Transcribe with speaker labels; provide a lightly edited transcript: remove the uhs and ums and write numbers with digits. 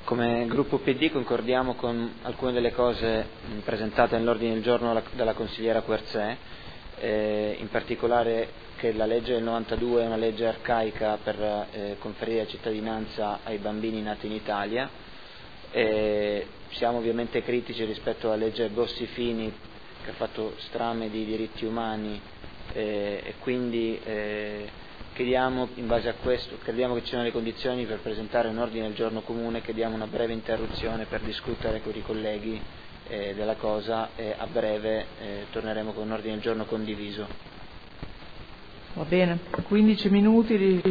Speaker 1: Come gruppo PD concordiamo con alcune delle cose presentate nell'ordine del giorno dalla consigliera Querzé, in particolare che la legge del 92 è una legge arcaica per conferire la cittadinanza ai bambini nati in Italia. Siamo ovviamente critici rispetto alla legge Bossi-Fini, che ha fatto strame di diritti umani, e quindi chiediamo, in base a questo, crediamo che ci siano le condizioni per presentare un ordine del giorno comune. Chiediamo una breve interruzione per discutere con i colleghi della cosa, e a breve torneremo con un ordine del giorno condiviso.
Speaker 2: Va bene, 15 minuti di